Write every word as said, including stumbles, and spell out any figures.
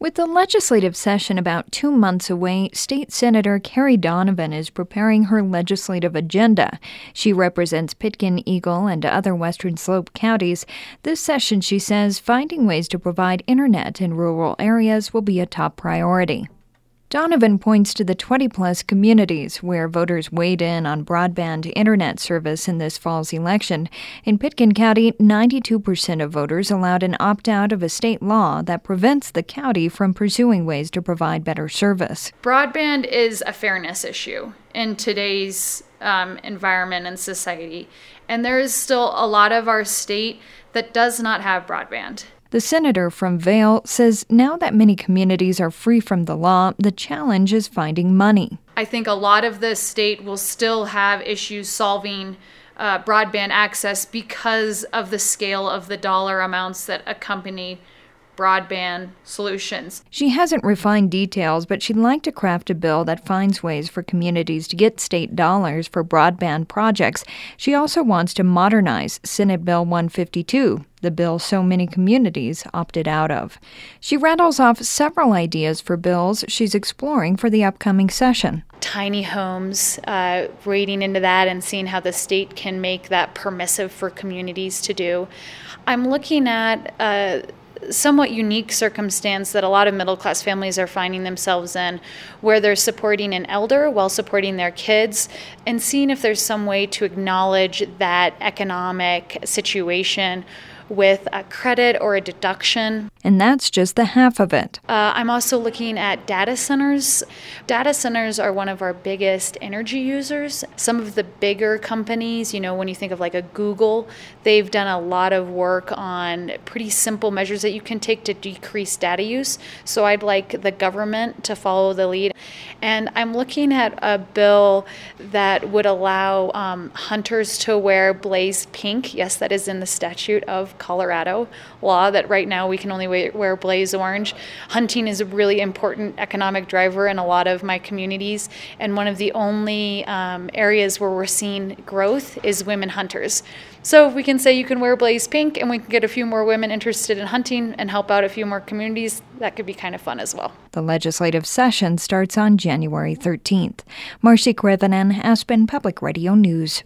With the legislative session about two months away, State Senator Carrie Donovan is preparing her legislative agenda. She represents Pitkin, Eagle, and other Western Slope counties. This session, she says, finding ways to provide internet in rural areas will be a top priority. Donovan points to the twenty-plus communities where voters weighed in on broadband internet service in this fall's election. In Pitkin County, ninety-two percent of voters allowed an opt-out of a state law that prevents the county from pursuing ways to provide better service. Broadband is a fairness issue in today's um, environment and society, and there is still a lot of our state that does not have broadband. The senator from Vail says now that many communities are free from the law, the challenge is finding money. I think a lot of the state will still have issues solving uh, broadband access because of the scale of the dollar amounts that accompany broadband solutions. She hasn't refined details, but she'd like to craft a bill that finds ways for communities to get state dollars for broadband projects. She also wants to modernize Senate Bill one fifty-two, the bill so many communities opted out of. She rattles off several ideas for bills she's exploring for the upcoming session. Tiny homes, uh, wading into that and seeing how the state can make that permissive for communities to do. I'm looking at uh, somewhat unique circumstance that a lot of middle-class families are finding themselves in, where they're supporting an elder while supporting their kids, and seeing if there's some way to acknowledge that economic situation with a credit or a deduction. And that's just the half of it. Uh, I'm also looking at data centers. Data centers are one of our biggest energy users. Some of the bigger companies, you know, when you think of like a Google, they've done a lot of work on pretty simple measures that you can take to decrease data use. So I'd like the government to follow the lead. And I'm looking at a bill that would allow um, hunters to wear blaze pink. Yes, that is in the statute of Colorado law, that right now we can only wear blaze orange. Hunting is a really important economic driver in a lot of my communities, and one of the only um, areas where we're seeing growth is women hunters. So if we can say you can wear blaze pink and we can get a few more women interested in hunting and help out a few more communities, that could be kind of fun as well. The legislative session starts on January thirteenth. Marcy Krevenan, Aspen Public Radio News.